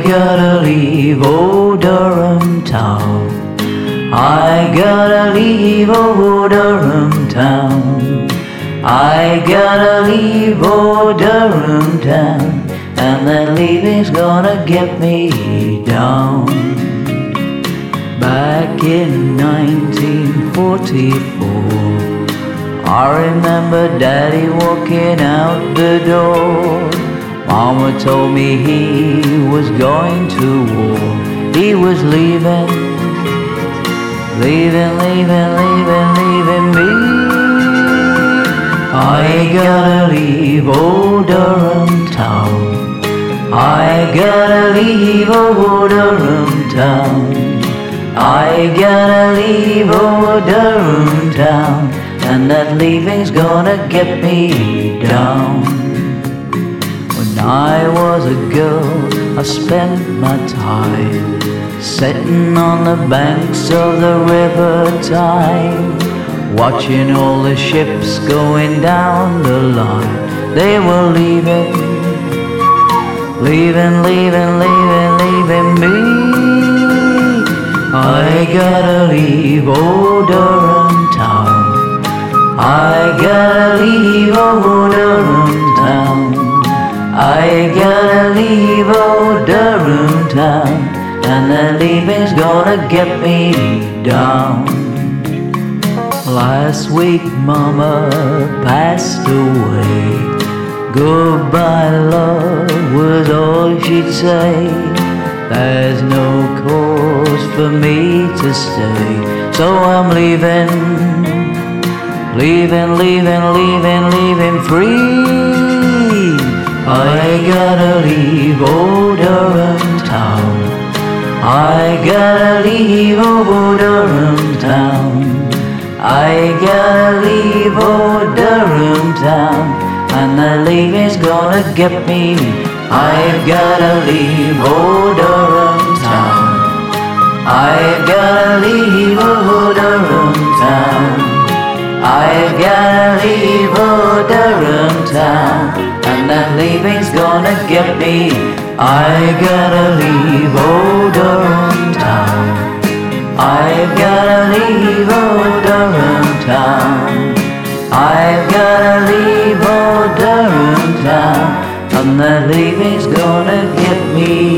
gotta leave old Durham town. I gotta leave old Durham town. I gotta leave old Durham town, and that leaving's gonna get me down. Back in 1944, I remember Daddy walking out the door. Mama told me he was going to war. He was leaving, leaving, leaving, leaving, leaving me. I gotta leave old Durham town. I gotta leave old Durham town. I gotta leave old Durham town, and that leaving's gonna get me down. When I was a girl, I spent my time sitting on the banks of the river Tyne, watching all the ships going down the line. They were leaving, leaving, leaving, leaving, leaving me. I gotta leave old Durham town. I gotta leave old Durham town. I gotta leave old Durham town, and that leaving's gonna get me down. Last week Mama passed away. Goodbye love was all she'd say. There's no cause for me to stay, so I'm leaving, leaving, leaving, leaving, leaving free. I gotta leave old Durham town. I gotta leave old Durham town. I gotta leave old Durham town, and the leaving's gonna get me. I've gotta leave old Durham town. I've gotta leave old Durham town. I've gotta leave old Durham town, and that leaving's gonna get me. I gotta leave old Durham town. I've gotta leave old Durham town. I've gotta leave old Durham town, and that leaving's gonna get me